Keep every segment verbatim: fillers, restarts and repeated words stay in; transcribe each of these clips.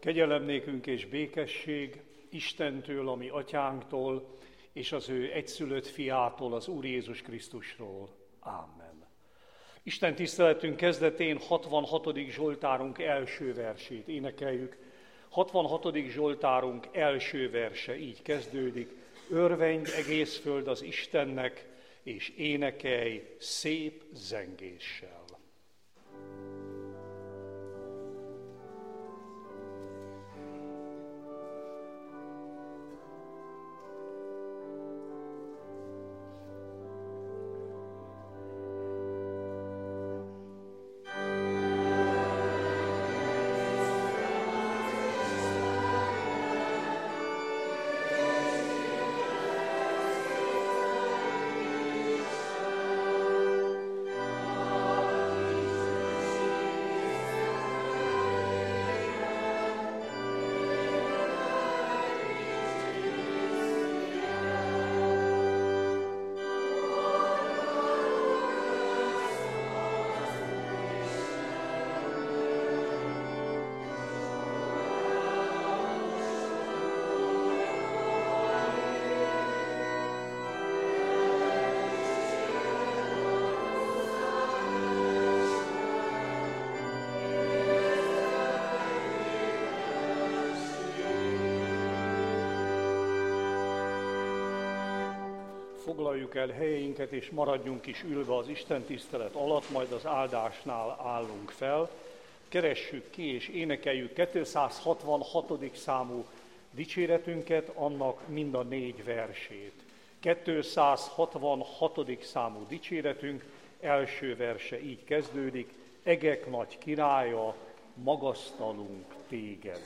Kegyelem nékünk és békesség Istentől, a mi atyánktól, és az ő egyszülött fiától, az Úr Jézus Krisztusról. Ámen. Isten tiszteletünk kezdetén hatvanhatodik Zsoltárunk első versét énekeljük. hatvanhatodik Zsoltárunk első verse így kezdődik. Örvendj egész föld az Istennek, és énekelj szép zengéssel. Foglaljuk el helyeinket, és maradjunk is ülve az istentisztelet alatt, majd az áldásnál állunk fel. Keressük ki és énekeljük kétszázhatvanhatodik számú dicséretünket, annak mind a négy versét. kétszázhatvanhatodik számú dicséretünk első verse így kezdődik. Egek nagy királya, magasztalunk téged.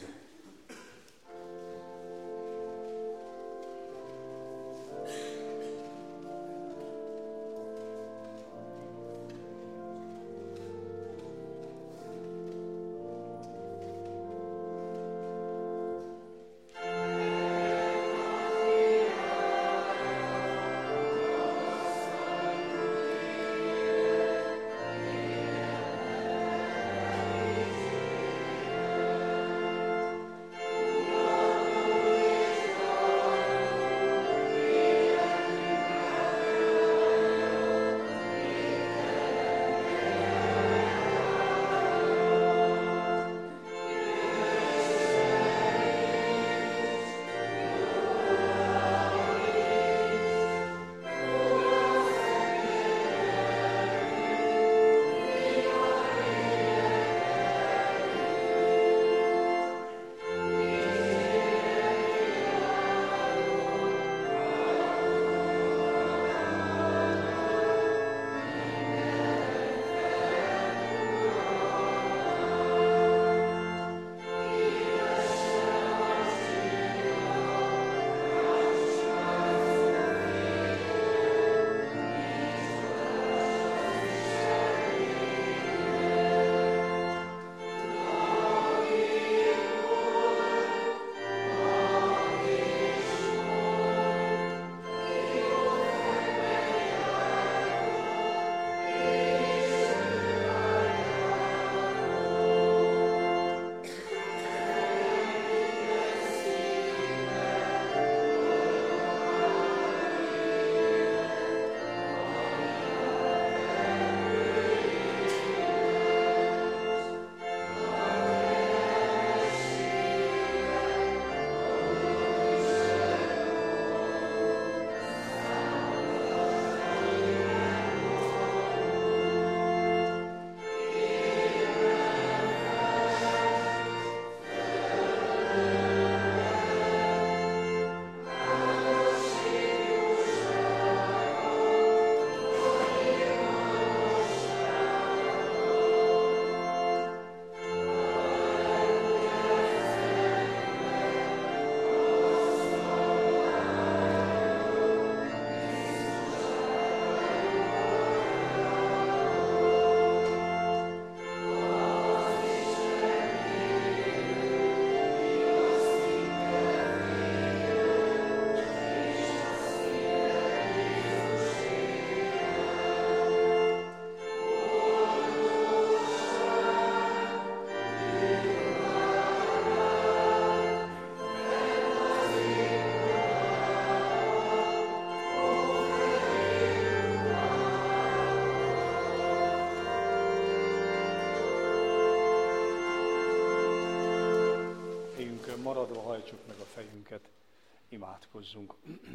maradva hajtsuk meg a fejünket, imádkozzunk.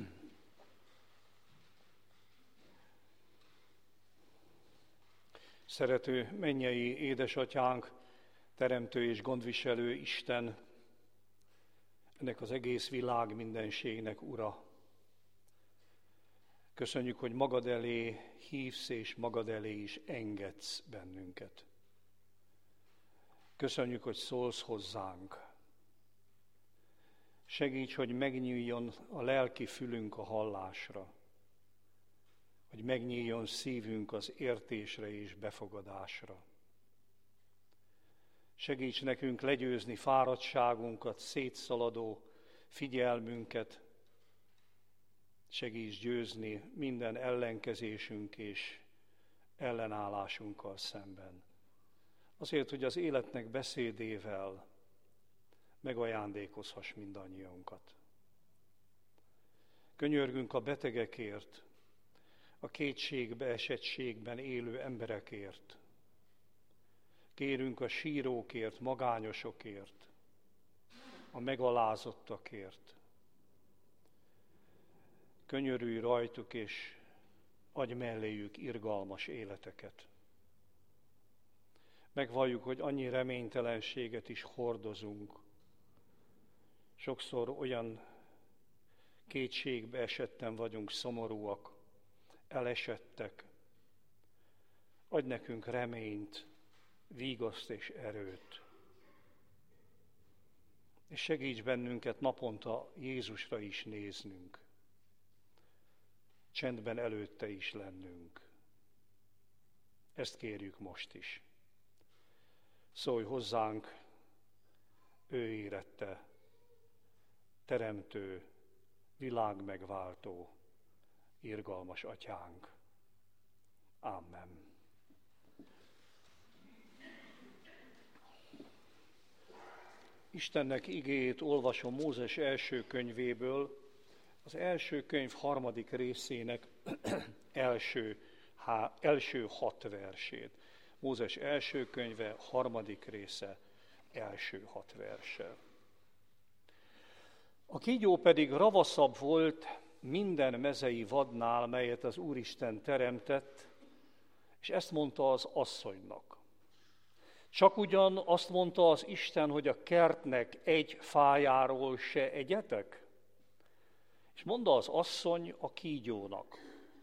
Szerető mennyei édesatyánk, teremtő és gondviselő Isten, ennek az egész világ mindenségnek ura. Köszönjük, hogy magad elé hívsz és magad elé is engedsz bennünket. Köszönjük, hogy szólsz hozzánk. Segíts, hogy megnyíljon a lelki fülünk a hallásra, hogy megnyíljon szívünk az értésre és befogadásra. Segíts nekünk legyőzni fáradtságunkat, szétszaladó figyelmünket, segíts győzni minden ellenkezésünk és ellenállásunkkal szemben. Azért, hogy az életnek beszédével megajándékozhass mindannyiunkat. Könyörgünk a betegekért, a kétségbe esettségben élő emberekért. Kérünk a sírókért, magányosokért, a megalázottakért. Könyörülj rajtuk, és adj melléjük irgalmas életeket. Megvalljuk, hogy annyi reménytelenséget is hordozunk. Sokszor olyan kétségbe esetten vagyunk, szomorúak, elesettek. Adj nekünk reményt, vígaszt és erőt. És segíts bennünket naponta Jézusra is néznünk. Csendben előtte is lennünk. Ezt kérjük most is. Szólj hozzánk, ő érette, teremtő, világmegváltó, irgalmas atyánk. Amen. Istennek igéjét olvasom Mózes első könyvéből, az első könyv harmadik részének első, há, első hat versét. Mózes első könyve, harmadik része, első hat verse. A kígyó pedig ravaszabb volt minden mezei vadnál, melyet az Úristen teremtett, és ezt mondta az asszonynak. Csak ugyan azt mondta az Isten, hogy a kertnek egy fájáról se egyetek? És mondta az asszony a kígyónak.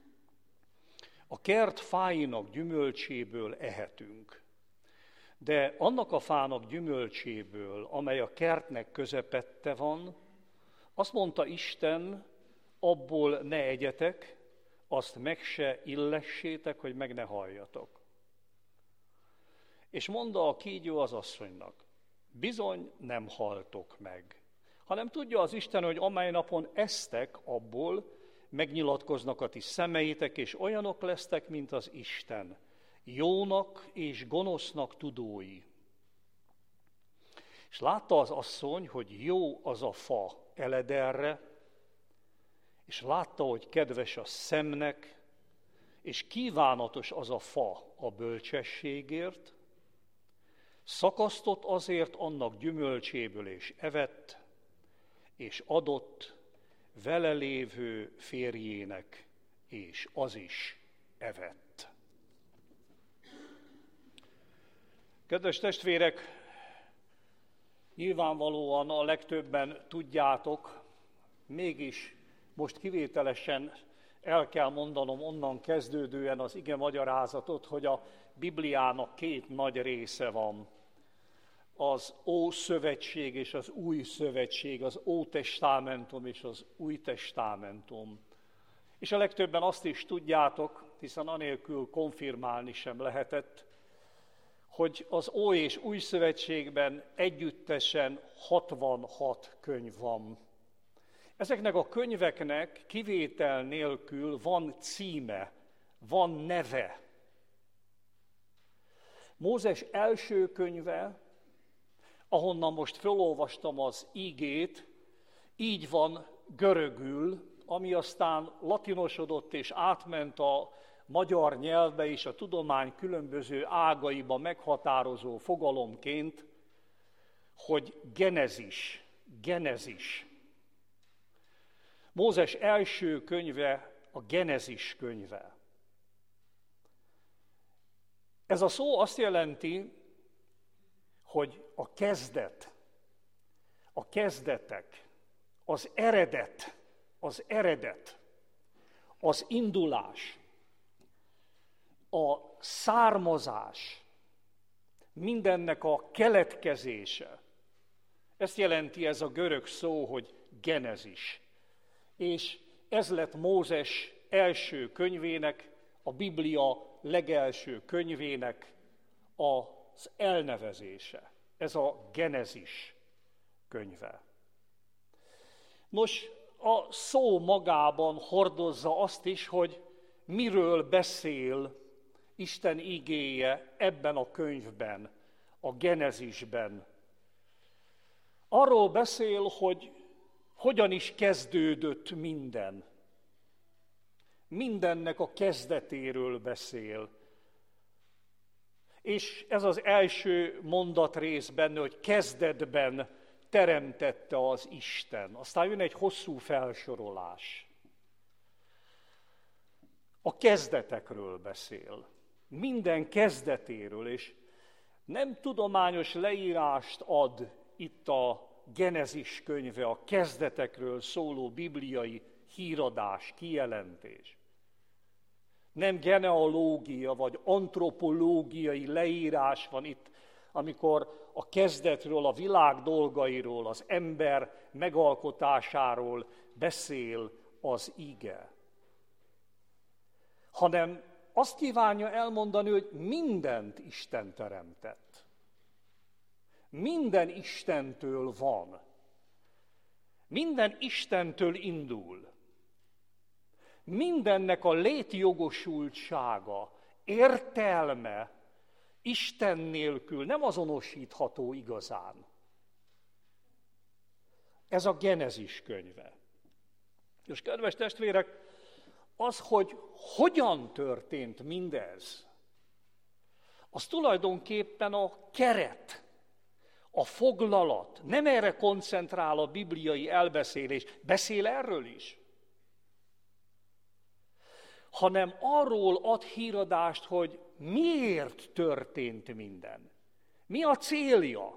A kert fáinak gyümölcséből ehetünk, de annak a fának gyümölcséből, amely a kertnek közepette van, azt mondta Isten, abból ne egyetek, azt meg se illessétek, hogy meg ne halljatok. És mondta a kígyó az asszonynak, bizony nem haltok meg, hanem tudja az Isten, hogy amely napon esztek abból, megnyilatkoznak a ti szemeitek, és olyanok lesztek, mint az Isten, jónak és gonosznak tudói. És látta az asszony, hogy jó az a fa elederre, és látta, hogy kedves a szemnek, és kívánatos az a fa a bölcsességért, szakasztott azért annak gyümölcséből, és evett, és adott vele lévő férjének, és az is evett. Kedves testvérek, nyilvánvalóan a legtöbben tudjátok, mégis most kivételesen el kell mondanom onnan kezdődően az ige magyarázatot, hogy a Bibliának két nagy része van. Az Ószövetség és az Új Szövetség, az Ótestamentum és az Új Testamentum. És a legtöbben azt is tudjátok, hiszen anélkül konfirmálni sem lehetett, hogy az Ó és Új Szövetségben együttesen hatvanhat könyv van. Ezeknek a könyveknek kivétel nélkül van címe, van neve. Mózes első könyve, ahonnan most felolvastam az ígét, így van görögül, ami aztán latinosodott és átment a magyar nyelvbe és a tudomány különböző ágaiba meghatározó fogalomként, hogy genezis, Genezis. Mózes első könyve a Genezis könyve. Ez a szó azt jelenti, hogy a kezdet, a kezdetek, az eredet, az eredet, az indulás, a származás, mindennek a keletkezése. Ezt jelenti ez a görög szó, hogy genezis. És ez lett Mózes első könyvének, a Biblia legelső könyvének az elnevezése. Ez a Genezis könyve. Nos, a szó magában hordozza azt is, hogy miről beszél Isten igéje ebben a könyvben, a Genezisben. Arról beszél, hogy hogyan is kezdődött minden. Mindennek a kezdetéről beszél. És ez az első mondatrész benne, hogy kezdetben teremtette az Isten. Aztán jön egy hosszú felsorolás. A kezdetekről beszél. Minden kezdetéről, és nem tudományos leírást ad itt a Genezis könyve, a kezdetekről szóló bibliai híradás, kijelentés. Nem genealógia vagy antropológiai leírás van itt, amikor a kezdetről, a világ dolgairól, az ember megalkotásáról beszél az ige. Hanem azt kívánja elmondani, hogy mindent Isten teremtett. Minden Istentől van. Minden Istentől indul. Mindennek a létjogosultsága, értelme Isten nélkül nem azonosítható igazán. Ez a Genezis könyve. És kedves testvérek, az, hogy hogyan történt mindez, az tulajdonképpen a keret, a foglalat. Nem erre koncentrál a bibliai elbeszélés, beszél erről is, hanem arról ad híradást, hogy miért történt minden. Mi a célja?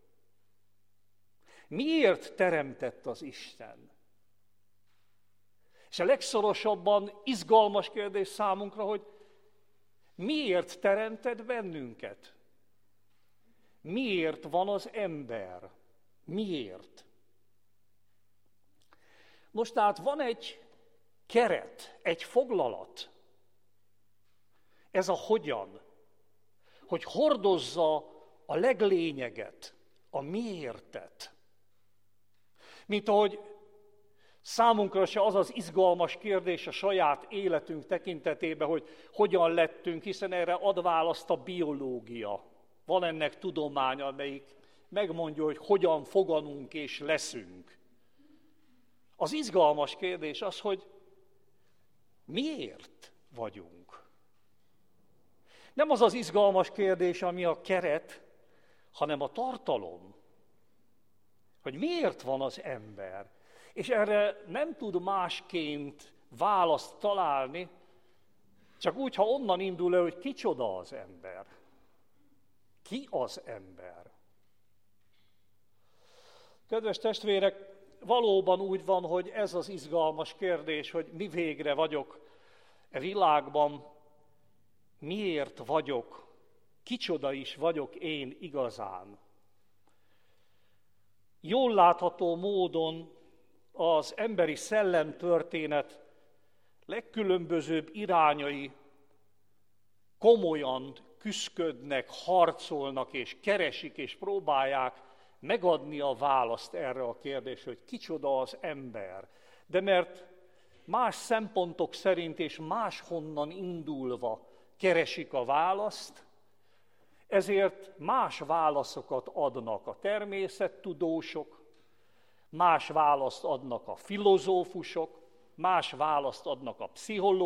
Miért teremtett az Isten? És a legszorosabban izgalmas kérdés számunkra, hogy miért teremtett bennünket? Miért van az ember? Miért? Most tehát van egy keret, egy foglalat. Ez a hogyan, hogy hordozza a leglényeget, a miértet. Mint ahogy számunkra se az az izgalmas kérdés a saját életünk tekintetében, hogy hogyan lettünk, hiszen erre ad választ a biológia. Van ennek tudománya, amelyik megmondja, hogy hogyan foganunk és leszünk. Az izgalmas kérdés az, hogy miért vagyunk? Nem az az izgalmas kérdés, ami a keret, hanem a tartalom. Hogy miért van az ember? És erre nem tud másként választ találni, csak úgy, ha onnan indul el, hogy kicsoda az ember. Ki az ember? Kedves testvérek, valóban úgy van, hogy ez az izgalmas kérdés, hogy mi végre vagyok e világban, miért vagyok, kicsoda is vagyok én igazán. Jól látható módon az emberi szellemtörténet legkülönbözőbb irányai komolyan küszködnek, harcolnak és keresik és próbálják megadni a választ erre a kérdésre, hogy kicsoda az ember. De mert más szempontok szerint és máshonnan indulva keresik a választ, ezért más válaszokat adnak a természettudósok, más választ adnak a filozófusok, más választ adnak a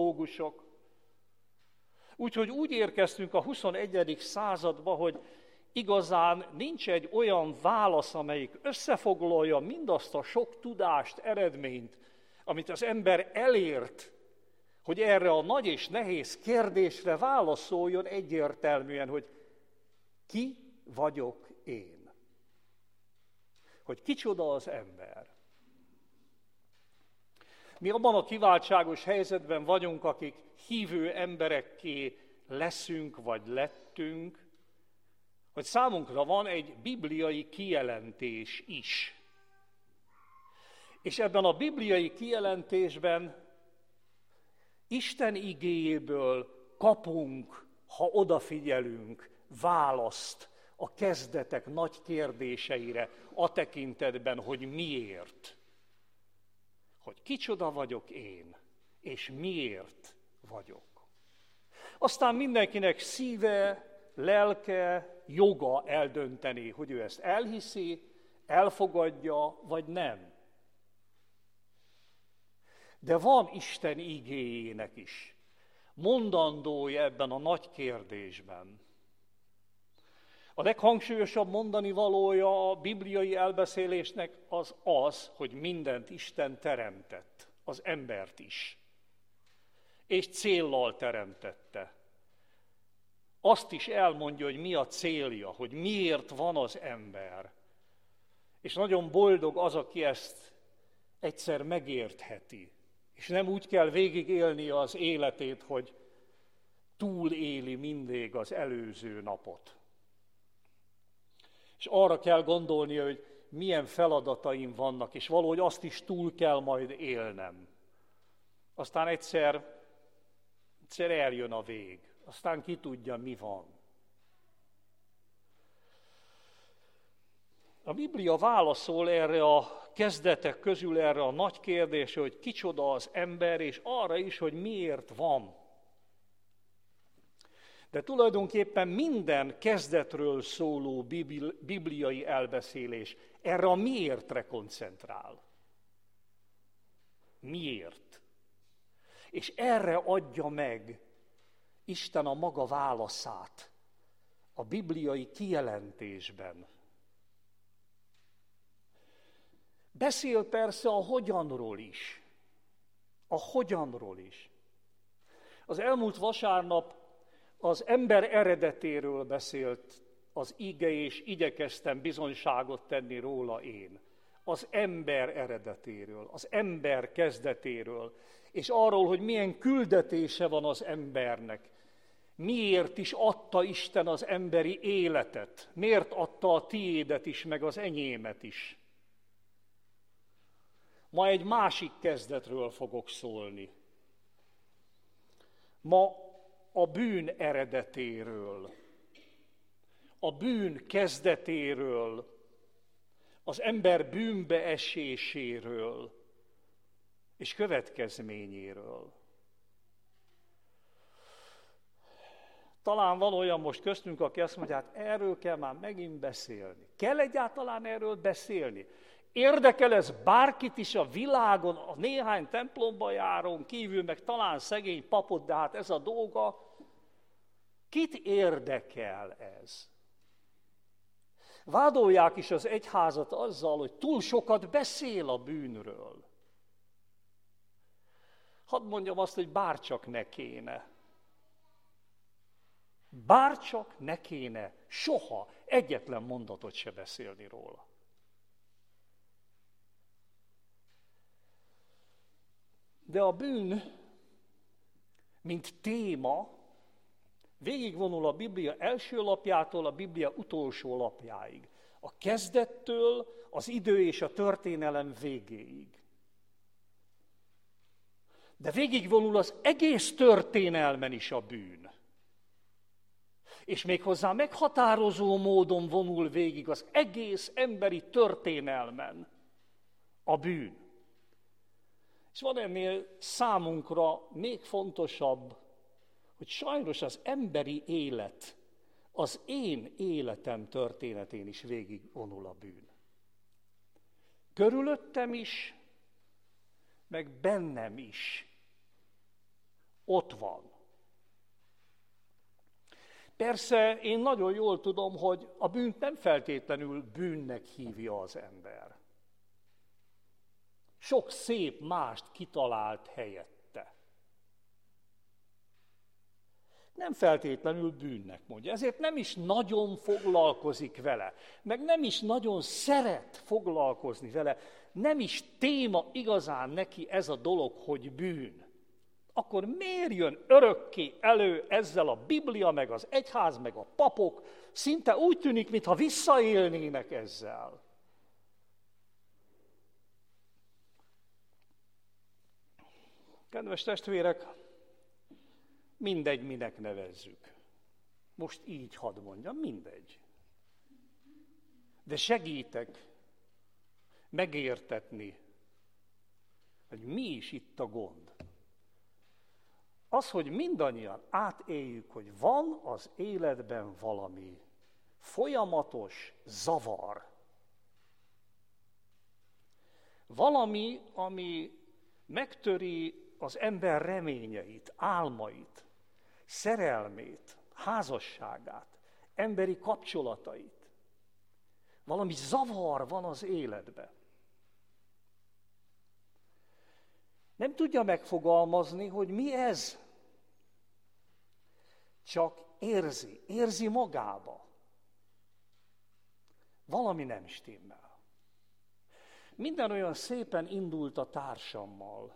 pszichológusok. Úgyhogy úgy érkeztünk a huszonegyedik századba, hogy igazán nincs egy olyan válasz, amelyik összefoglalja mindazt a sok tudást, eredményt, amit az ember elért, hogy erre a nagy és nehéz kérdésre válaszoljon egyértelműen, hogy ki vagyok én? Hogy kicsoda az ember? Mi abban a kiváltságos helyzetben vagyunk, akik hívő emberekké leszünk, vagy lettünk, hogy számunkra van egy bibliai kijelentés is. És ebben a bibliai kijelentésben Isten igéjéből kapunk, ha odafigyelünk, választ a kezdetek nagy kérdéseire, a tekintetben, hogy miért. Hogy kicsoda vagyok én, és miért vagyok. Aztán mindenkinek szíve, lelke, joga eldönteni, hogy ő ezt elhiszi, elfogadja, vagy nem. De van Isten igéjének is mondandója ebben a nagy kérdésben. A leghangsúlyosabb mondani valója a bibliai elbeszélésnek az az, hogy mindent Isten teremtett, az embert is. És céllal teremtette. Azt is elmondja, hogy mi a célja, hogy miért van az ember. És nagyon boldog az, aki ezt egyszer megértheti. És nem úgy kell végigélnie az életét, hogy túléli mindig az előző napot. És arra kell gondolnia, hogy milyen feladataim vannak, és valahogy azt is túl kell majd élnem. Aztán egyszer, egyszer eljön a vég, aztán ki tudja, mi van. A Biblia válaszol erre a kezdetek közül erre a nagy kérdésre, hogy kicsoda az ember, és arra is, hogy miért van. De tulajdonképpen minden kezdetről szóló bibliai elbeszélés erre a miértre koncentrál. Miért? És erre adja meg Isten a maga válaszát a bibliai kijelentésben. Beszél persze a hogyanról is. A hogyanról is. Az elmúlt vasárnap az ember eredetéről beszélt az ige, és igyekeztem bizonyságot tenni róla én. Az ember eredetéről, az ember kezdetéről, és arról, hogy milyen küldetése van az embernek. Miért is adta Isten az emberi életet? Miért adta a tiédet is, meg az enyémet is? Ma egy másik kezdetről fogok szólni. Ma a bűn eredetéről, a bűn kezdetéről, az ember bűnbe eséséről és következményéről. Talán van olyan most köztünk, aki azt mondja, hát erről kell már megint beszélni. Kell egyáltalán erről beszélni? Érdekel ez bárkit is a világon, a néhány templomba járón kívül, meg talán szegény papot, de hát ez a dolga. Kit érdekel ez? Vádolják is az egyházat azzal, hogy túl sokat beszél a bűnről. Hadd mondjam azt, hogy bárcsak ne kéne. Bárcsak ne kéne soha egyetlen mondatot se beszélni róla. De a bűn, mint téma, végigvonul a Biblia első lapjától a Biblia utolsó lapjáig. A kezdettől az idő és a történelem végéig. De végigvonul az egész történelmen is a bűn. És méghozzá meghatározó módon vonul végig az egész emberi történelmen a bűn. És van ennél számunkra még fontosabb, hogy sajnos az emberi élet, az én életem történetén is végigvonul a bűn. Körülöttem is, meg bennem is. Ott van. Persze én nagyon jól tudom, hogy a bűnt nem feltétlenül bűnnek hívja az ember. Sok szép mást kitalált helyette. Nem feltétlenül bűnnek mondja, ezért nem is nagyon foglalkozik vele, meg nem is nagyon szeret foglalkozni vele, nem is téma igazán neki ez a dolog, hogy bűn. Akkor miért jön örökké elő ezzel a Biblia, meg az egyház, meg a papok? Szinte úgy tűnik, mintha visszaélnének ezzel. Kedves testvérek, mindegy, minek nevezzük. Most így hadd mondjam, mindegy. De segítek megértetni, hogy mi is itt a gond. Az, hogy mindannyian átéljük, hogy van az életben valami folyamatos zavar. Valami, ami megtöri az ember reményeit, álmait, szerelmét, házasságát, emberi kapcsolatait. Valami zavar van az életben. Nem tudja megfogalmazni, hogy mi ez. Csak érzi, érzi magába. Valami nem stimmel. Minden olyan szépen indult a társammal.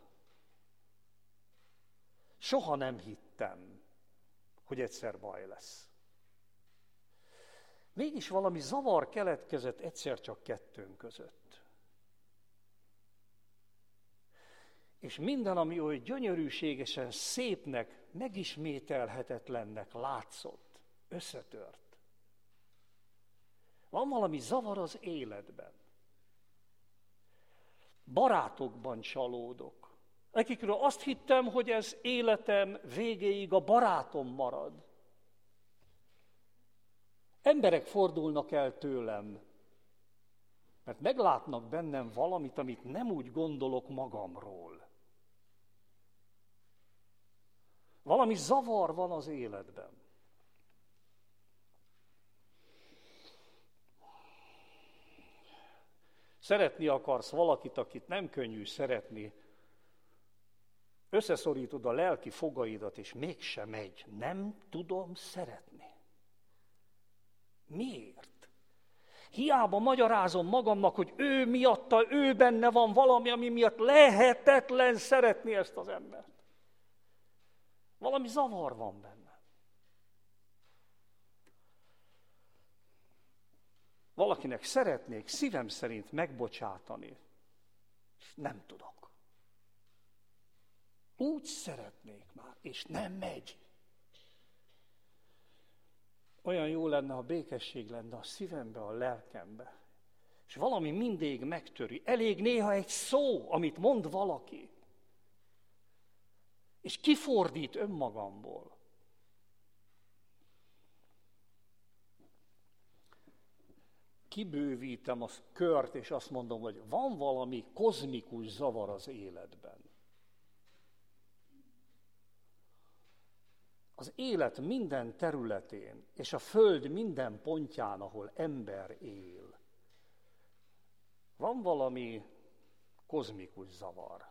Soha nem hittem, hogy egyszer baj lesz. Mégis valami zavar keletkezett egyszer csak kettőnk között. És minden, ami oly gyönyörűségesen szépnek, megismételhetetlennek látszott, összetört. Van valami zavar az életben. Barátokban csalódok, akikről azt hittem, hogy ez életem végéig a barátom marad. Emberek fordulnak el tőlem, mert meglátnak bennem valamit, amit nem úgy gondolok magamról. Valami zavar van az életben. Szeretni akarsz valakit, akit nem könnyű szeretni, összeszorítod a lelki fogaidat, és mégsem megy. Nem tudom szeretni. Miért? Hiába magyarázom magamnak, hogy ő miatta, ő benne van valami, ami miatt lehetetlen szeretni ezt az embert. Valami zavar van benne. Valakinek szeretnék szívem szerint megbocsátani, és nem tudok. Úgy szeretnék már, és nem megy. Olyan jó lenne, ha békesség lenne a szívembe, a lelkembe. És valami mindig megtöri. Elég néha egy szó, amit mond valaki. És kifordít önmagamból. Kibővítem a kört, és azt mondom, hogy van valami kozmikus zavar az életben. Az élet minden területén, és a föld minden pontján, ahol ember él, van valami kozmikus zavar.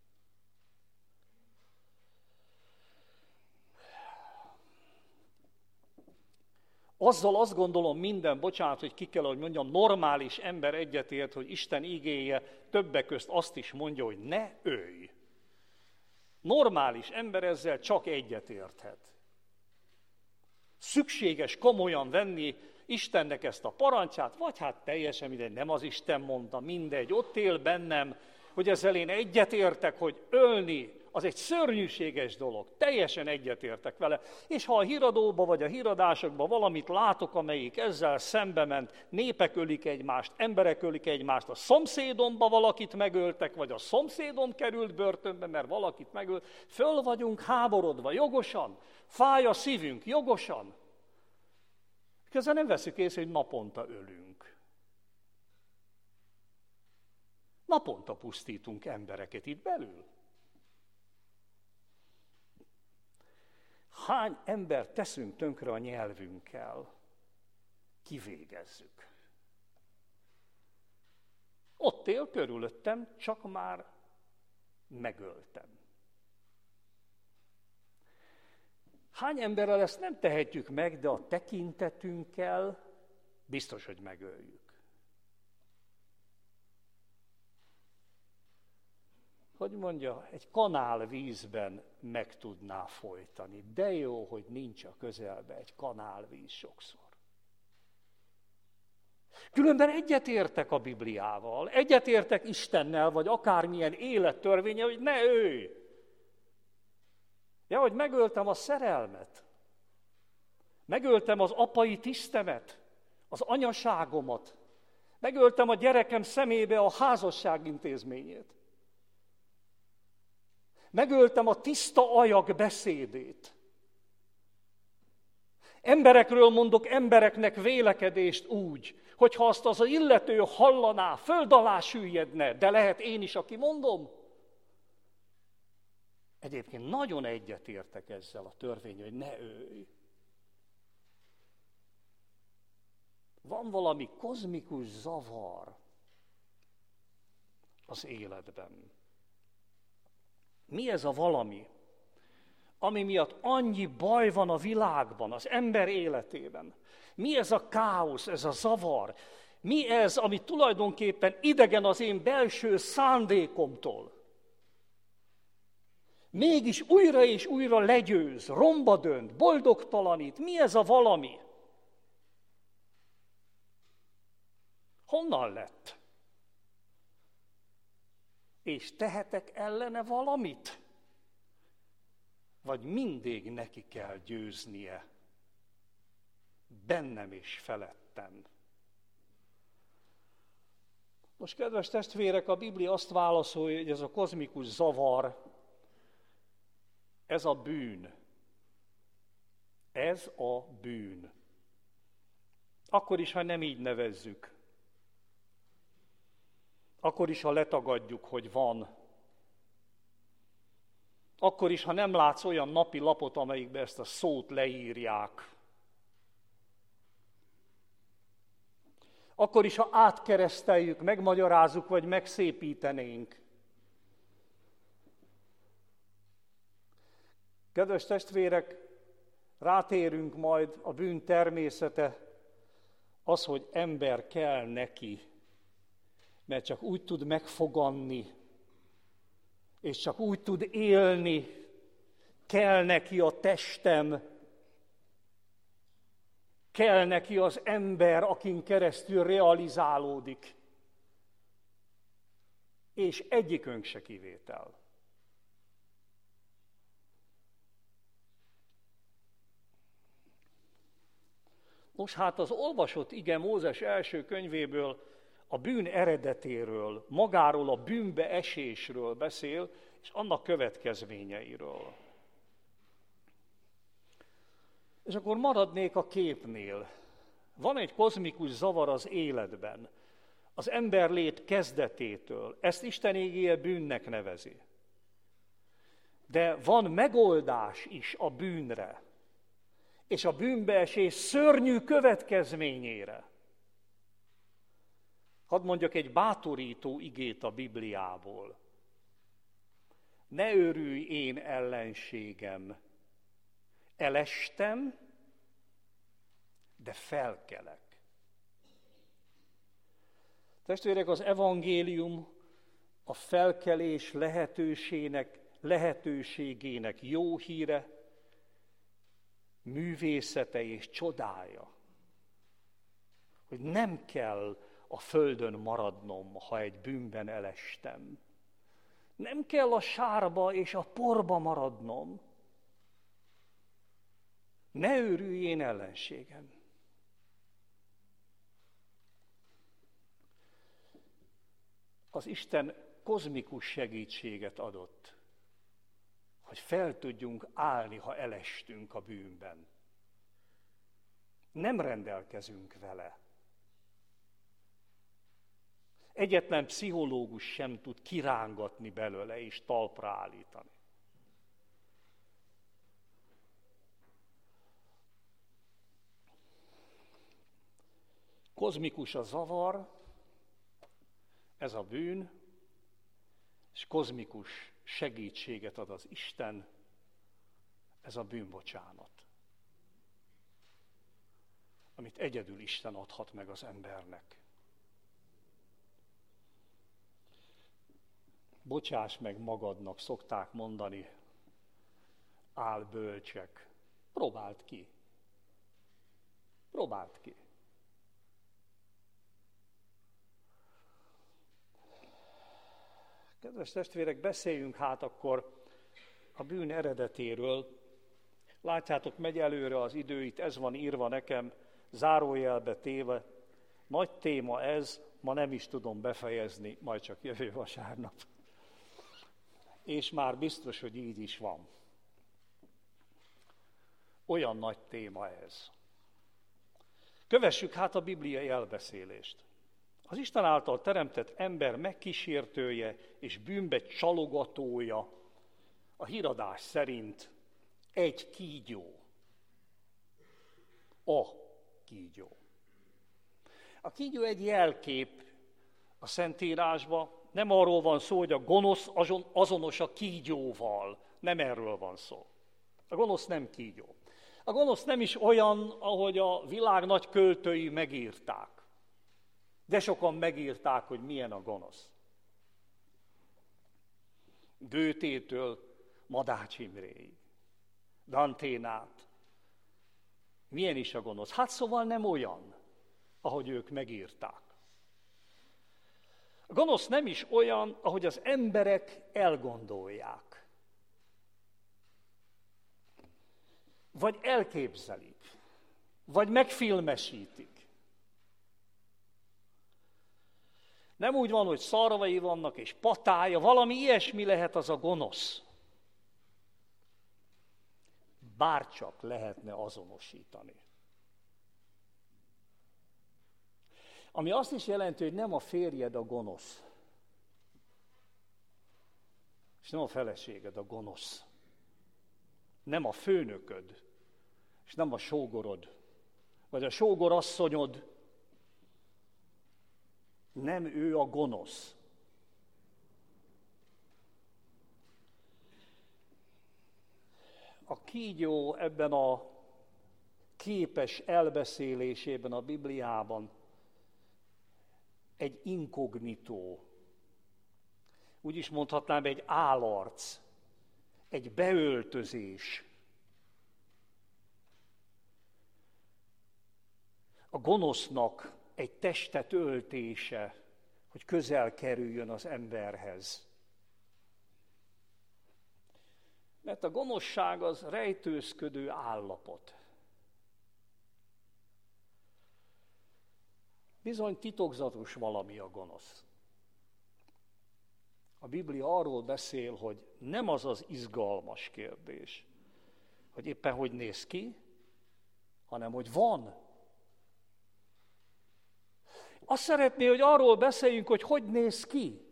Azzal azt gondolom minden, bocsánat, hogy ki kell, hogy mondjam, normális ember egyetért, hogy Isten igéje többek közt azt is mondja, hogy ne ölj. Normális ember ezzel csak egyetérthet. Szükséges komolyan venni Istennek ezt a parancsát, vagy hát teljesen mindegy, nem az Isten mondta, mindegy, ott él bennem, hogy ezzel én egyetértek, hogy ölni, az egy szörnyűséges dolog, teljesen egyetértek vele. És ha a híradóba vagy a híradásokban valamit látok, amelyik ezzel szembe ment, népek ölik egymást, emberek ölik egymást, a szomszédomba valakit megöltek, vagy a szomszédom került börtönbe, mert valakit megölt, föl vagyunk háborodva, jogosan, fáj a szívünk, jogosan. Közben nem veszük észre, hogy naponta ölünk. Naponta pusztítunk embereket itt belül. Hány embert teszünk tönkre a nyelvünkkel? Kivégezzük. Ott él körülöttem, csak már megöltem. Hány emberrel ezt nem tehetjük meg, de a tekintetünkkel biztos, hogy megöljük. Hogy mondja, egy kanál vízben meg tudná folytani. De jó, hogy nincs a közelben egy kanálvíz sokszor. Különben egyetértek a Bibliával, egyetértek Istennel, vagy akármilyen élettörvénye, hogy ne ölj. Ja, hogy megöltem a szerelmet. Megöltem az apai tisztemet, az anyaságomat. Megöltem a gyerekem szemébe a házasság intézményét. Megöltem a tiszta ajak beszédét. Emberekről mondok embereknek vélekedést úgy, hogyha azt az illető hallaná, föld alá süllyedne, de lehet én is, aki mondom. Egyébként nagyon egyetértek ezzel a törvény, hogy ne ölj. Van valami kozmikus zavar az életben. Mi ez a valami, ami miatt annyi baj van a világban, az ember életében? Mi ez a káosz, ez a zavar? Mi ez, ami tulajdonképpen idegen az én belső szándékomtól? Mégis újra és újra legyőz, romba dönt, boldogtalanít. Mi ez a valami? Honnan lett? És tehetek ellene valamit? Vagy mindig neki kell győznie? Bennem és felettem. Most, kedves testvérek, a Biblia azt válaszolja, hogy ez a kozmikus zavar, ez a bűn. Ez a bűn. Akkor is, ha nem így nevezzük. Akkor is, ha letagadjuk, hogy van. Akkor is, ha nem látsz olyan napi lapot, amelyikbe ezt a szót leírják. Akkor is, ha átkereszteljük, megmagyarázzuk, vagy megszépítenénk. Kedves testvérek, rátérünk majd a bűn természete, az, hogy ember kell neki, mert csak úgy tud megfoganni, és csak úgy tud élni, kell neki a testem, kell neki az ember, akin keresztül realizálódik. És egyikünk se kivétel. Nos, hát az olvasott ige Mózes első könyvéből a bűn eredetéről, magáról a bűnbe esésről beszél, és annak következményeiről. És akkor maradnék a képnél. Van egy kozmikus zavar az életben, az emberlét kezdetétől. Ezt Isten igéje bűnnek nevezi. De van megoldás is a bűnre, és a bűnbeesés szörnyű következményére. Hadd mondjak egy bátorító igét a Bibliából. Ne örülj én ellenségem, elestem, de felkelek. Testvérek, az evangélium a felkelés lehetőségének, lehetőségének jó híre, művészete és csodája. Hogy nem kell a földön maradnom, ha egy bűnben elestem. Nem kell a sárba és a porba maradnom. Ne őrülj én ellenségem. Az Isten kozmikus segítséget adott, hogy fel tudjunk állni, ha elestünk a bűnben. Nem rendelkezünk vele. Egyetlen pszichológus sem tud kirángatni belőle és talpra állítani. Kozmikus a zavar, ez a bűn, és kozmikus segítséget ad az Isten, ez a bűnbocsánat, amit egyedül Isten adhat meg az embernek. Bocsáss meg magadnak, szokták mondani álbölcsek. Próbáld ki. Próbáld ki. Kedves testvérek, beszéljünk hát akkor a bűn eredetéről. Látjátok, megy előre az idő, itt ez van írva nekem, zárójelbe téve. Nagy téma ez, ma nem is tudom befejezni, majd csak jövő vasárnap. És már biztos, hogy így is van. Olyan nagy téma ez. Kövessük hát a bibliai elbeszélést. Az Isten által teremtett ember megkísértője és bűnbe csalogatója a híradás szerint egy kígyó. A kígyó. A kígyó egy jelkép a Szentírásban. Nem arról van szó, hogy a gonosz azonos a kígyóval. Nem erről van szó. A gonosz nem kígyó. A gonosz nem is olyan, ahogy a világ nagy költői megírták. De sokan megírták, hogy milyen a gonosz. Goethétől Madács Imréig, Dantén át. Milyen is a gonosz? Hát szóval nem olyan, ahogy ők megírták. A gonosz nem is olyan, ahogy az emberek elgondolják. Vagy elképzelik, vagy megfilmesítik. Nem úgy van, hogy szarvai vannak és patája, valami ilyesmi lehet az a gonosz. Bárcsak lehetne azonosítani. Ami azt is jelenti, hogy nem a férjed a gonosz, és nem a feleséged a gonosz, nem a főnököd, és nem a sógorod, vagy a sógorasszonyod, nem ő a gonosz. A kígyó ebben a képes elbeszélésében a Bibliában egy inkognitó, úgy is mondhatnám, egy álarc, egy beöltözés. A gonosznak egy testet öltése, hogy közel kerüljön az emberhez. Mert a gonoszság az rejtőzködő állapot. Bizony titokzatos valami a gonosz. A Biblia arról beszél, hogy nem az az izgalmas kérdés, hogy éppen hogy néz ki, hanem hogy van. Azt szeretné, hogy arról beszéljünk, hogy hogy néz ki.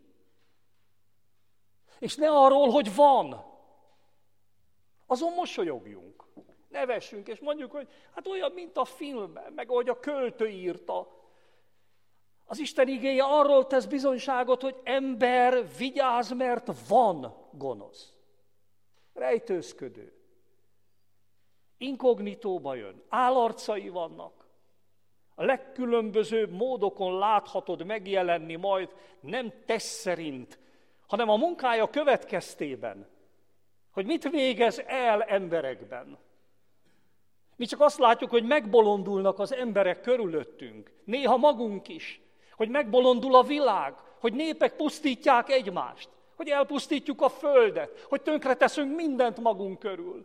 És ne arról, hogy van. Azon mosolyogjunk. Nevessünk, és mondjuk, hogy hát olyan, mint a filmben, meg ahogy a költő írta. Az Isten igéje arról tesz bizonyságot, hogy ember, vigyázz, mert van gonosz. Rejtőzködő. Inkognitóba jön. Álarcai vannak. A legkülönbözőbb módokon láthatod megjelenni majd, nem tesz szerint, hanem a munkája következtében, hogy mit végez el emberekben. Mi csak azt látjuk, hogy megbolondulnak az emberek körülöttünk, néha magunk is, hogy megbolondul a világ, hogy népek pusztítják egymást, hogy elpusztítjuk a földet, hogy tönkreteszünk mindent magunk körül.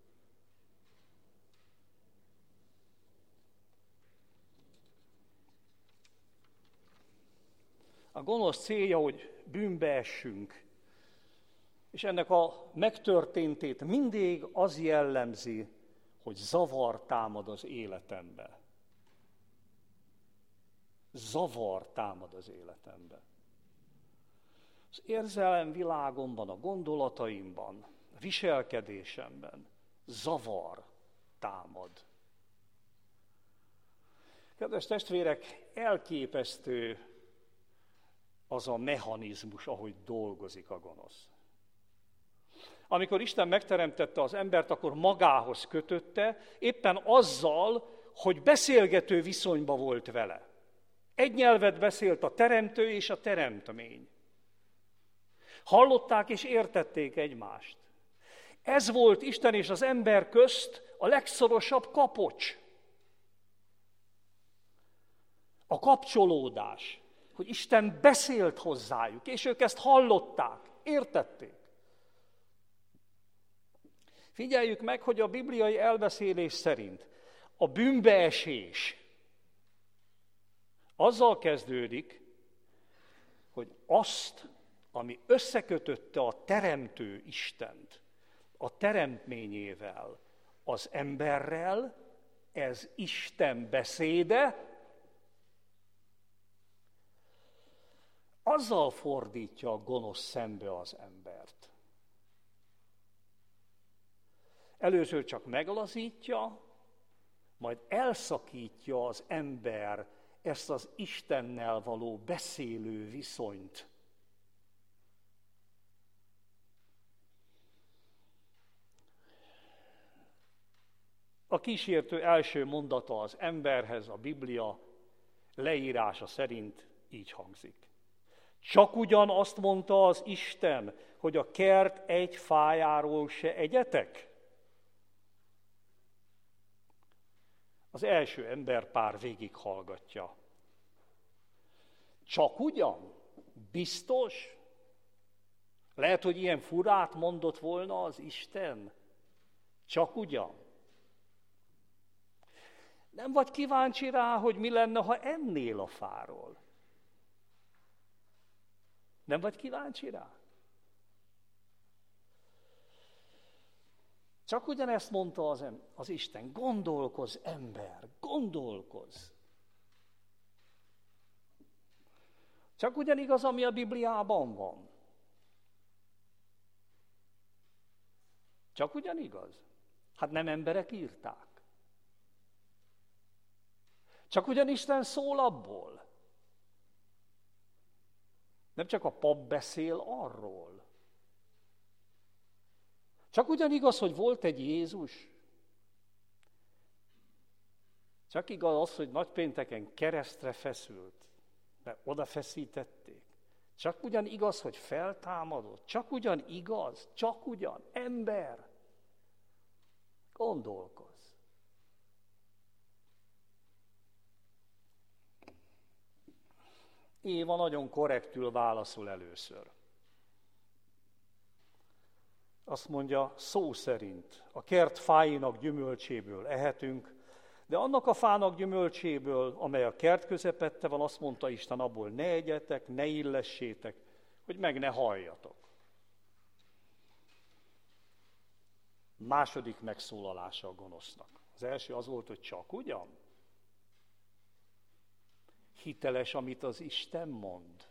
A gonosz célja, hogy bűnbe essünk, és ennek a megtörténtét mindig az jellemzi, hogy zavar támad az életembe. Zavar támad az életembe. Az érzelem világomban, a gondolataimban, a viselkedésemben zavar támad. Kedves testvérek, elképesztő az a mechanizmus, ahogy dolgozik a gonosz. Amikor Isten megteremtette az embert, akkor magához kötötte, éppen azzal, hogy beszélgető viszonyba volt vele. Egy nyelvet beszélt a teremtő és a teremtmény. Hallották és értették egymást. Ez volt Isten és az ember közt a legszorosabb kapocs. A kapcsolódás, hogy Isten beszélt hozzájuk, és ők ezt hallották, értették. Figyeljük meg, hogy a bibliai elbeszélés szerint a bűnbeesés azzal kezdődik, hogy azt, ami összekötötte a teremtő Istent a teremtményével, az emberrel, ez Isten beszéde, azzal fordítja a gonosz szembe az embert. Először csak meglazítja, majd elszakítja az ember ezt az Istennel való beszélő viszonyt. A kísértő első mondata az emberhez, a Biblia leírása szerint így hangzik. Csak ugyan azt mondta az Isten, hogy a kert egy fájáról se egyetek? Az első emberpár végighallgatja. Csak ugyan? Biztos? Lehet, hogy ilyen furát mondott volna az Isten? Csak ugyan? Nem vagy kíváncsi rá, hogy mi lenne, ha ennél a fáról? Nem vagy kíváncsi rá? Csak ugyanezt mondta az, em- az Isten, gondolkozz ember, gondolkozz. Csak ugyanigaz, ami a Bibliában van. Csak ugyanigaz. Hát nem emberek írták. Csak ugyan Isten szól abból. Nem csak a pap beszél arról. Csak ugyanigaz, hogy volt egy Jézus. Csak igaz az, hogy nagypénteken keresztre feszült, de oda feszítették. Csak ugyan igaz, hogy feltámadott. Csak ugyan igaz, csak ugyan ember. Gondolkozz. Éva nagyon korrektül válaszol először. Azt mondja, szó szerint a kert fáinak gyümölcséből ehetünk, de annak a fának gyümölcséből, amely a kert közepette van, azt mondta Isten, abból ne egyetek, ne illessétek, hogy meg ne halljatok. Második megszólalása a gonosznak. Az első az volt, hogy csak ugyan? Hiteles, amit az Isten mond?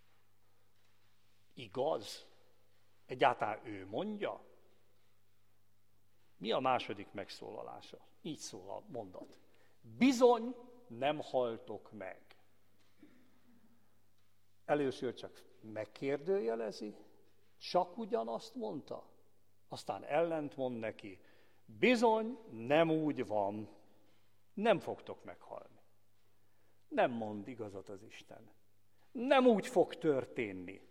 Igaz? Egyáltalán ő mondja? Mi a második megszólalása? Így szól a mondat. Bizony nem haltok meg. Először csak megkérdőjelezi, csak ugyanazt mondta, aztán ellentmond neki, bizony nem úgy van, nem fogtok meghalni. Nem mond igazat az Isten. Nem úgy fog történni.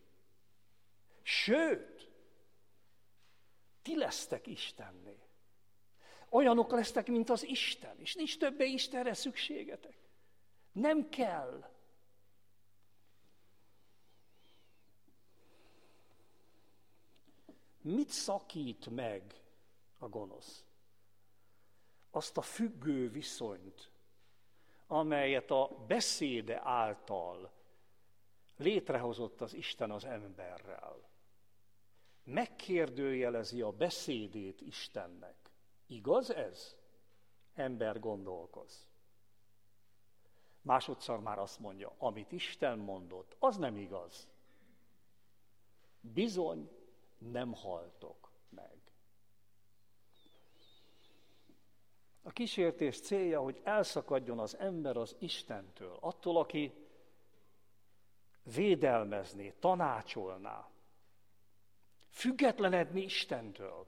Sőt, ti lesztek Istenné. Olyanok lesztek, mint az Isten, és nincs többé Istenre szükségetek. Nem kell. Mit szakít meg a gonosz? Azt a függő viszonyt, amelyet a beszéde által létrehozott az Isten az emberrel. Megkérdőjelezi a beszédét Istennek. Igaz ez? Ember, gondolkozz. Másodszor már azt mondja, amit Isten mondott, az nem igaz. Bizony nem haltok meg. A kísértés célja, hogy elszakadjon az ember az Istentől, attól, aki védelmezné, tanácsolná, függetlenedni Istentől.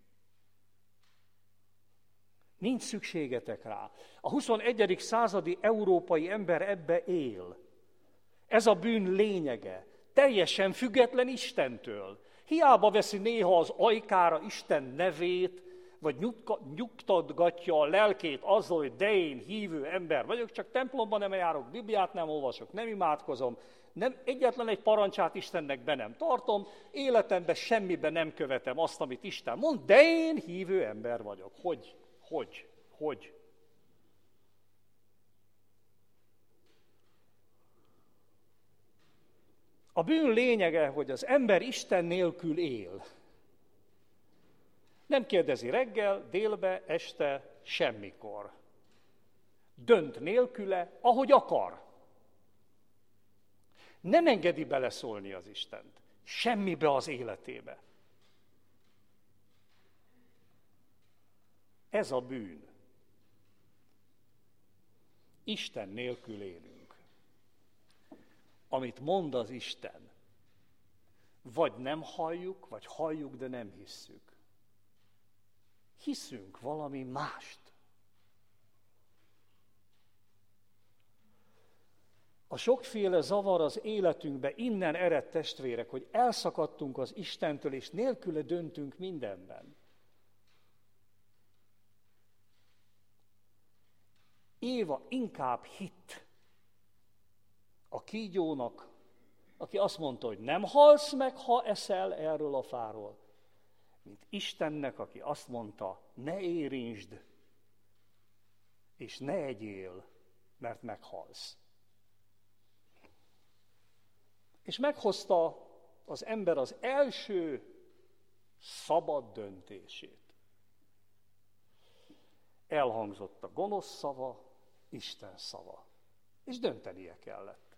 Nincs szükségetek rá. A huszonegyedik századi európai ember ebbe él. Ez a bűn lényege. Teljesen független Istentől. Hiába veszi néha az ajkára Isten nevét, vagy nyugtatgatja a lelkét azzal, hogy de én hívő ember vagyok, csak templomban nem járok, Bibliát nem olvasok, nem imádkozom, nem, egyetlen egy parancsát Istennek be nem tartom, életemben semmiben nem követem azt, amit Isten mond, de én hívő ember vagyok. Hogy? Hogy? Hogy? A bűn lényege, hogy az ember Isten nélkül él. Nem kérdezi reggel, délbe, este, semmikor. Dönt nélküle, ahogy akar. Nem engedi beleszólni az Istent. Semmibe az életébe. Ez a bűn. Isten nélkül élünk. Amit mond az Isten, vagy nem halljuk, vagy halljuk, de nem hisszük. Hiszünk valami mást. A sokféle zavar az életünkbe innen ered, testvérek, hogy elszakadtunk az Istentől, és nélküle döntünk mindenben. Éva inkább hitt a kígyónak, aki azt mondta, hogy nem halsz meg, ha eszel erről a fáról, mint Istennek, aki azt mondta, ne érintsd, és ne egyél, mert meghalsz. És meghozta az ember az első szabad döntését. Elhangzott a gonosz szava, Isten szava. És döntenie kellett.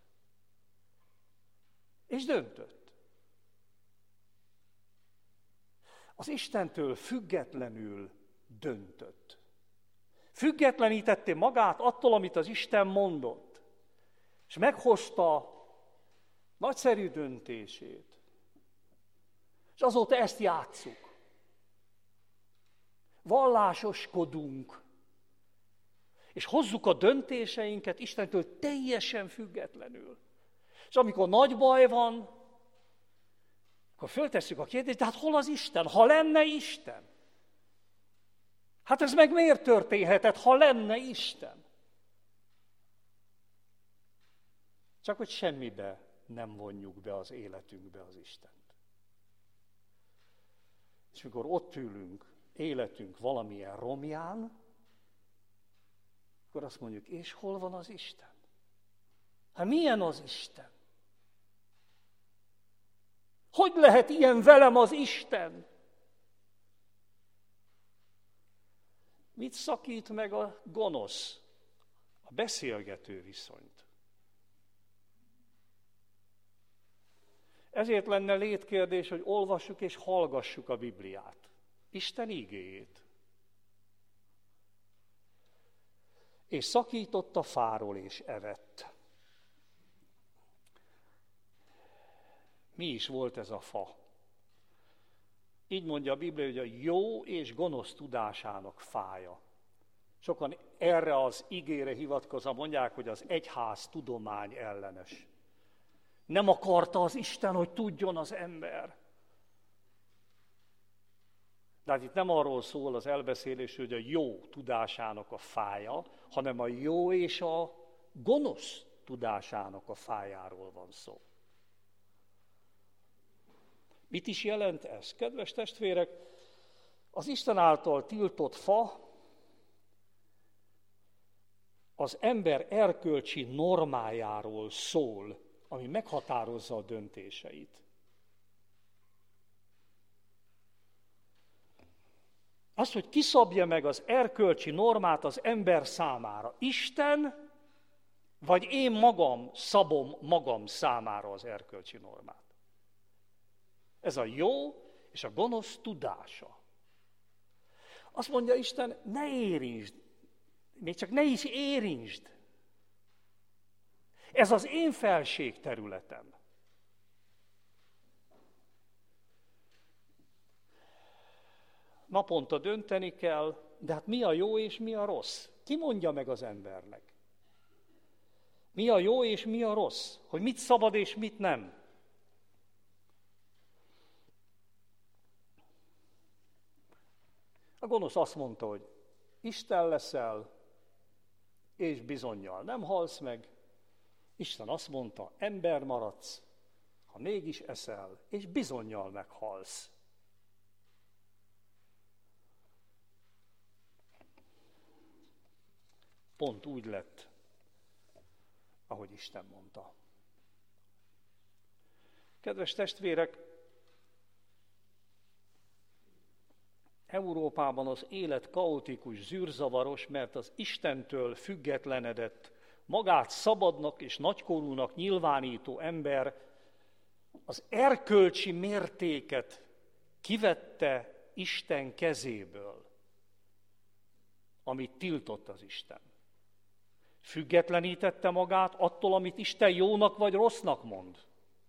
És döntött. Az Istentől függetlenül döntött. Függetlenítette magát attól, amit az Isten mondott. És meghozta nagyszerű döntését. És azóta ezt játsszuk. Vallásoskodunk. És hozzuk a döntéseinket Istentől teljesen függetlenül. És amikor nagy baj van, akkor föltesszük a kérdést, de hát hol az Isten? Ha lenne Isten? Hát ez meg miért történhetett, ha lenne Isten? Csak hogy semmibe nem vonjuk be az életünkbe az Istent. És mikor ott ülünk, életünk valamilyen romján, akkor azt mondjuk, és hol van az Isten? Hát milyen az Isten? Hogy lehet ilyen velem az Isten? Mit szakít meg a gonosz, a beszélgető viszonyt? Ezért lenne létkérdés, hogy olvassuk és hallgassuk a Bibliát, Isten igéjét. És szakított a fáról és evett. Mi is volt ez a fa? Így mondja a Biblia, hogy a jó és gonosz tudásának fája. Sokan erre az igére hivatkozva mondják, hogy az egyház tudomány ellenes. Nem akarta az Isten, hogy tudjon az ember. De hát itt nem arról szól az elbeszélés, hogy a jó tudásának a fája, hanem a jó és a gonosz tudásának a fájáról van szó. Mit is jelent ez? Kedves testvérek, az Isten által tiltott fa az ember erkölcsi normájáról szól, ami meghatározza a döntéseit. Az, hogy kiszabja meg az erkölcsi normát az ember számára. Isten, vagy én magam szabom magam számára az erkölcsi normát. Ez a jó és a gonosz tudása. Azt mondja Isten, ne érintsd, még csak ne is érintsd. Ez az én felség területem. Naponta dönteni kell, de hát mi a jó és mi a rossz? Ki mondja meg az embernek? Mi a jó és mi a rossz? Hogy mit szabad és mit nem? A gonosz azt mondta, hogy Isten leszel, és bizonnyal nem halsz meg. Isten azt mondta, ember maradsz, ha mégis eszel, és bizonnyal meghalsz. Pont úgy lett, ahogy Isten mondta. Kedves testvérek, Európában az élet kaotikus, zűrzavaros, mert az Istentől függetlenedett, magát szabadnak és nagykorúnak nyilvánító ember az erkölcsi mértéket kivette Isten kezéből, amit tiltott az Isten. Függetlenítette magát attól, amit Isten jónak vagy rossznak mond.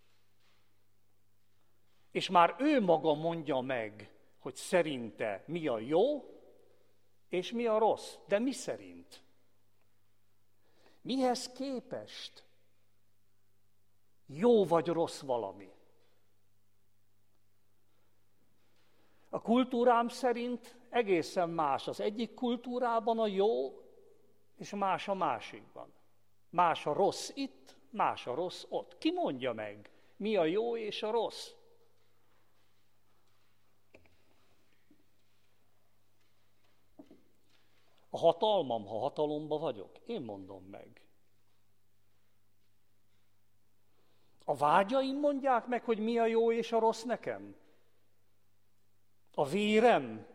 És már ő maga mondja meg, hogy szerinte mi a jó, és mi a rossz. De mi szerint? Mihez képest jó vagy rossz valami? A kultúrám szerint egészen más. Az egyik kultúrában a jó, és más a másikban. Más a rossz itt, más a rossz ott. Ki mondja meg, mi a jó és a rossz? A hatalmam, ha hatalomba vagyok, én mondom meg. A vágyaim mondják meg, hogy mi a jó és a rossz nekem? A vérem?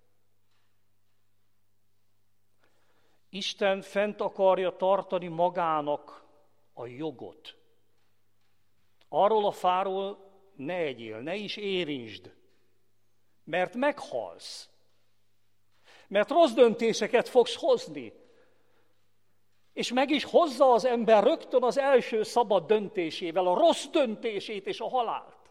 Isten fent akarja tartani magának a jogot. Arról a fáról ne egyél, ne is érintsd, mert meghalsz. Mert rossz döntéseket fogsz hozni. És meg is hozza az ember rögtön az első szabad döntésével, a rossz döntését és a halált.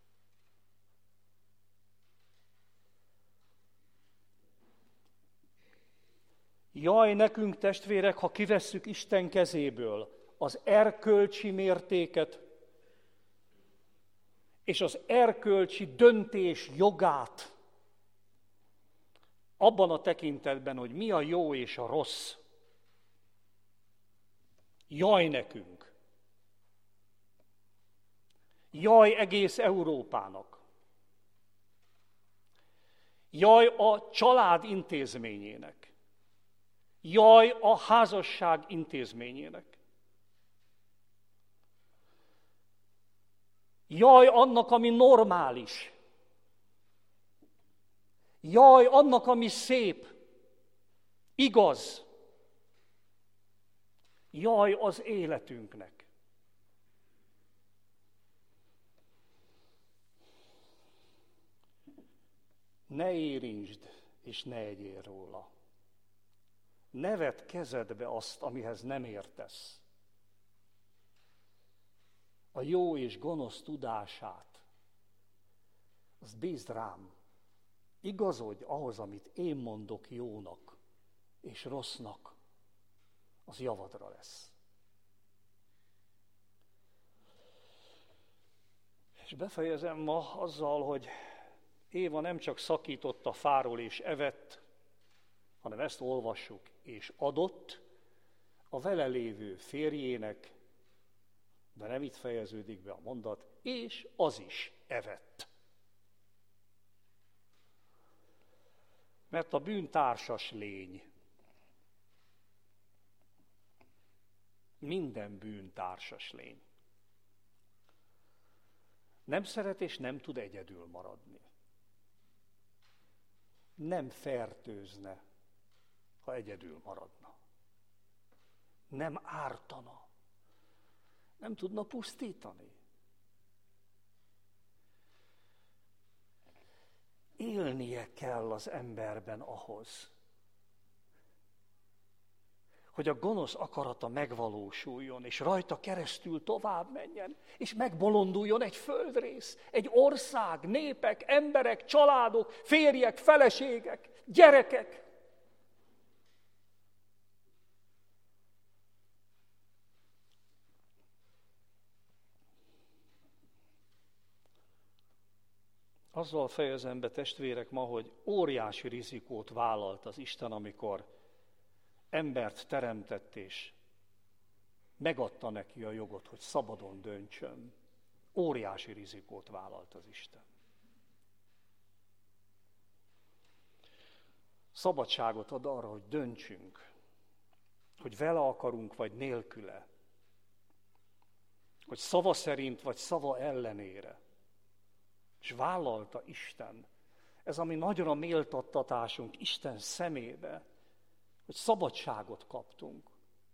Jaj nekünk, testvérek, ha kivesszük Isten kezéből az erkölcsi mértéket és az erkölcsi döntés jogát, abban a tekintetben, hogy mi a jó és a rossz. Jaj nekünk. Jaj egész Európának. Jaj a család intézményének. Jaj a házasság intézményének. Jaj annak, ami normális. Jaj annak, ami szép, igaz. Jaj az életünknek. Ne érintsd, és ne egyél róla. Ne vedd kezedbe azt, amihez nem értesz. A jó és gonosz tudását, azt bízd rám. Igazodj ahhoz, amit én mondok jónak és rossznak, az javadra lesz. És befejezem ma azzal, hogy Éva nem csak szakított a fáról és evett, hanem ezt olvassuk, és adott a vele lévő férjének, de nem itt fejeződik be a mondat, és az is evett. Mert a bűn társas lény. Minden bűn társas lény. Nem szeret és nem tud egyedül maradni. Nem fertőzne, ha egyedül maradna. Nem ártana. Nem tudna pusztítani. Élnie kell az emberben ahhoz, hogy a gonosz akarata megvalósuljon, és rajta keresztül tovább menjen, és megbolonduljon egy földrész, egy ország, népek, emberek, családok, férjek, feleségek, gyerekek. Azzal fejezem be, testvérek, ma, hogy óriási rizikót vállalt az Isten, amikor embert teremtett, és megadta neki a jogot, hogy szabadon döntsön. Óriási rizikót vállalt az Isten. Szabadságot ad arra, hogy döntsünk, hogy vele akarunk, vagy nélküle, hogy szava szerint, vagy szava ellenére. És vállalta Isten. Ez a mi nagyra méltattatásunk Isten szemébe, hogy szabadságot kaptunk.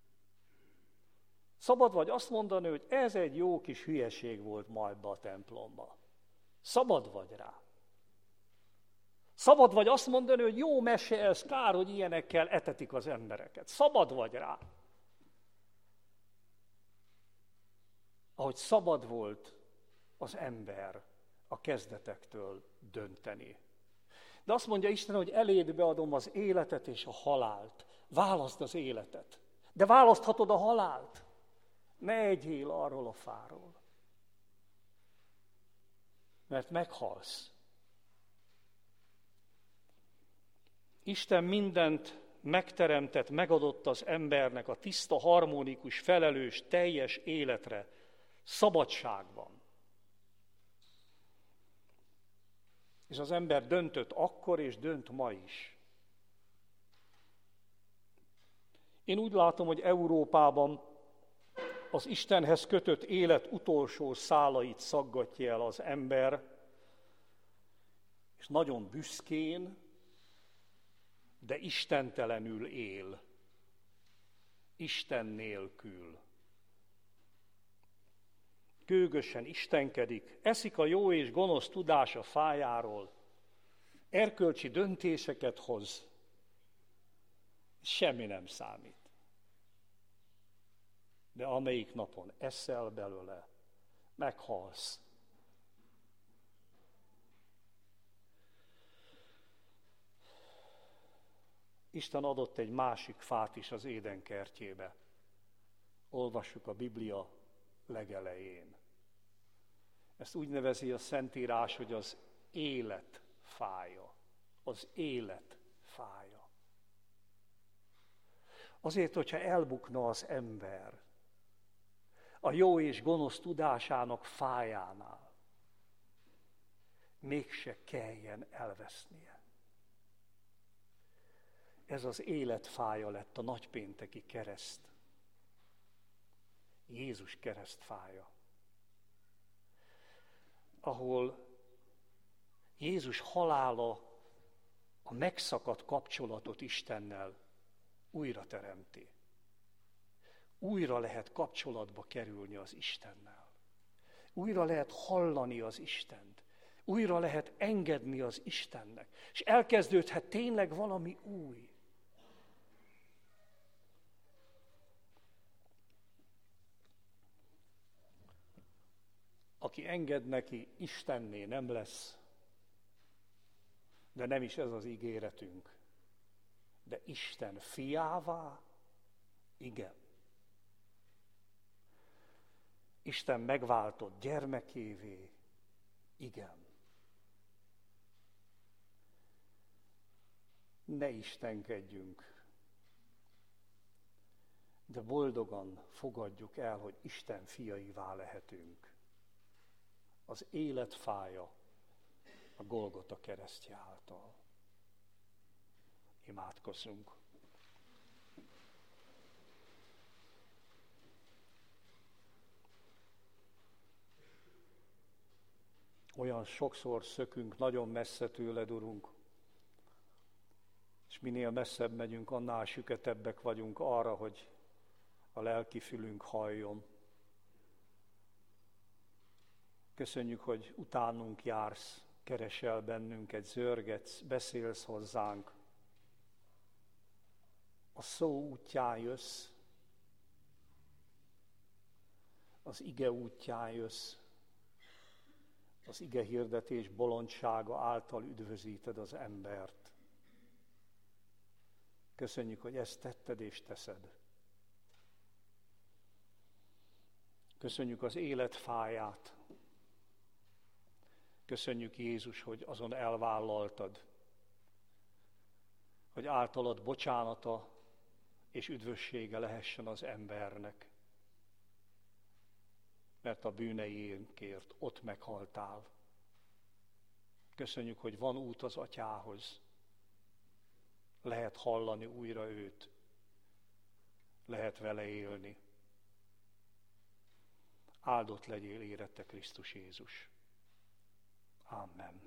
Szabad vagy azt mondani, hogy ez egy jó kis hülyeség volt ma ebbe a templomba. Szabad vagy rá. Szabad vagy azt mondani, hogy jó mese ez, kár, hogy ilyenekkel etetik az embereket. Szabad vagy rá. Ahogy szabad volt az ember a kezdetektől dönteni. De azt mondja Isten, hogy eléd beadom az életet és a halált. Válaszd az életet. De választhatod a halált. Ne egyél arról a fáról. Mert meghalsz. Isten mindent megteremtett, megadott az embernek a tiszta, harmonikus, felelős, teljes életre, szabadságban. És az ember döntött akkor, és dönt ma is. Én úgy látom, hogy Európában az Istenhez kötött élet utolsó szálait szaggatja el az ember, és nagyon büszkén, de istentelenül él. Isten nélkül. Gőgösen istenkedik, eszik a jó és gonosz tudása fájáról, erkölcsi döntéseket hoz, semmi nem számít. De amelyik napon eszel belőle, meghalsz. Isten adott egy másik fát is az Éden kertjébe. Olvassuk a Biblia legelején. Ezt úgy nevezi a Szentírás, hogy az élet fája. Az élet fája. Azért, hogyha elbukna az ember a jó és gonosz tudásának fájánál, mégse kelljen elvesznie. Ez az életfája lett a nagypénteki kereszt. Jézus keresztfája. Ahol Jézus halála a megszakadt kapcsolatot Istennel újra teremti. Újra lehet kapcsolatba kerülni az Istennel. Újra lehet hallani az Istent. Újra lehet engedni az Istennek. És elkezdődhet tényleg valami új. Aki enged neki, Istenné nem lesz, de nem is ez az ígéretünk. De Isten fiává, igen. Isten megváltott gyermekévé, igen. Ne istenkedjünk, de boldogan fogadjuk el, hogy Isten fiaivá lehetünk. Az élet fája a Golgota keresztje által. Imádkozzunk. Olyan sokszor szökünk nagyon messze tőled, Urunk, és minél messzebb megyünk, annál süketebbek vagyunk arra, hogy a lelki fülünk halljon. Köszönjük, hogy utánunk jársz, keresel bennünket, zörgetsz, beszélsz hozzánk. a szó útján jössz, az ige útján jössz, az ige hirdetés bolondsága által üdvözíted az embert. Köszönjük, hogy ezt tetted és teszed. Köszönjük az élet fáját. Köszönjük, Jézus, hogy azon elvállaltad, hogy általad bocsánata és üdvössége lehessen az embernek. Mert a bűneinkért ott meghaltál. Köszönjük, hogy van út az Atyához. Lehet hallani újra őt. Lehet vele élni. Áldott legyél érette Krisztus Jézus. Amen.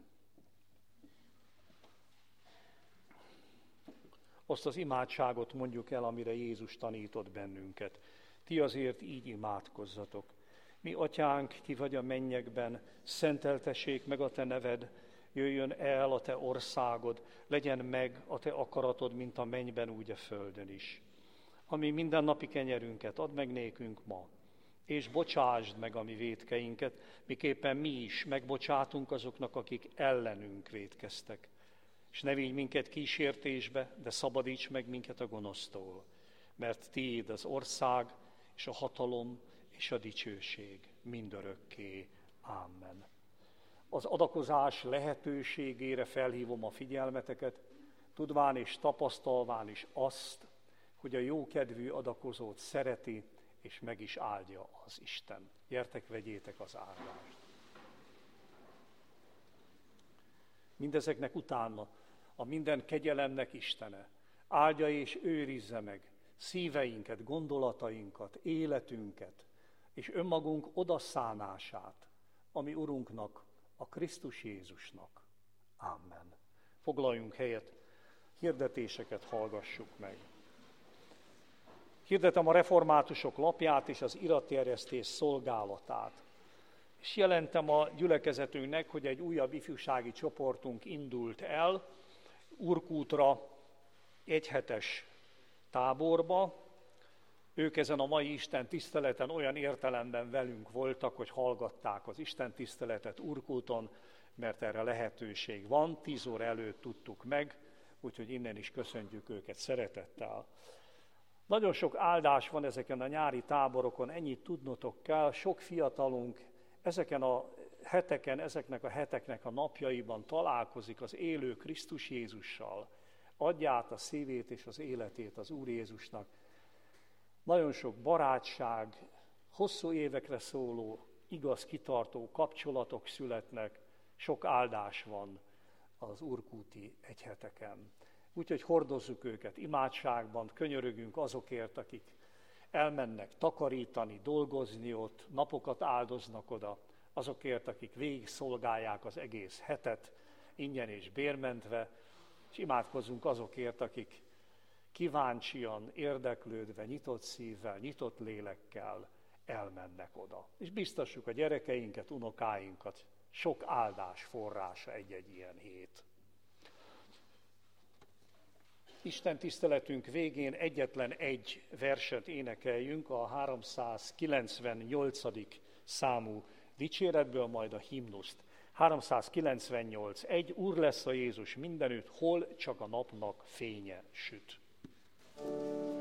Azt az imádságot mondjuk el, amire Jézus tanított bennünket. Ti azért így imádkozzatok. Mi atyánk, ki vagy a mennyekben, szenteltessék meg a te neved, jöjjön el a te országod, legyen meg a te akaratod, mint a mennyben, úgy a földön is. Ami mindennapi kenyerünket add meg nékünk ma, és bocsásd meg a mi vétkeinket, miképpen mi is megbocsátunk azoknak, akik ellenünk vétkeztek. És ne vigy minket kísértésbe, de szabadíts meg minket a gonosztól, mert tiéd az ország, és a hatalom, és a dicsőség mindörökké. Amen. Az adakozás lehetőségére felhívom a figyelmeteket, tudván és tapasztalván is azt, hogy a jókedvű adakozót szereti, és meg is áldja az Isten. Gyertek, vegyétek az áldást. Mindezeknek utána a minden kegyelemnek Istene áldja és őrizze meg szíveinket, gondolatainkat, életünket, és önmagunk odaszánását, ami Urunknak, a Krisztus Jézusnak. Amen. Foglaljunk helyet, hirdetéseket hallgassuk meg. Hirdetem a reformátusok lapját és az iratterjesztés szolgálatát. És jelentem a gyülekezetünknek, hogy egy újabb ifjúsági csoportunk indult el Urkútra egyhetes táborba. Ők ezen a mai Isten tiszteleten olyan értelemben velünk voltak, hogy hallgatták az Isten tiszteletet Urkúton, mert erre lehetőség van. Tíz óra előtt tudtuk meg, úgyhogy innen is köszöntjük őket szeretettel. Nagyon sok áldás van ezeken a nyári táborokon, ennyit tudnotok kell. Sok fiatalunk ezeken a heteken, ezeknek a heteknek a napjaiban találkozik az élő Krisztus Jézussal. Adja át a szívét és az életét az Úr Jézusnak. Nagyon sok barátság, hosszú évekre szóló, igaz, kitartó kapcsolatok születnek, sok áldás van az urkúti egyheteken. Úgyhogy hordozzuk őket imádságban, könyörögünk azokért, akik elmennek takarítani, dolgozni ott, napokat áldoznak oda, azokért, akik végig szolgálják az egész hetet, ingyen és bérmentve, és imádkozzunk azokért, akik kíváncsian, érdeklődve, nyitott szívvel, nyitott lélekkel elmennek oda. És biztassuk a gyerekeinket, unokáinkat, sok áldás forrása egy-egy ilyen hét. Isten tiszteletünk végén egyetlen egy verset énekeljünk, a háromszázkilencvennyolcadik számú dicséretből, majd a himnuszt. háromszázkilencvennyolc. Egy Úr lesz a Jézus mindenütt, hol csak a napnak fénye süt.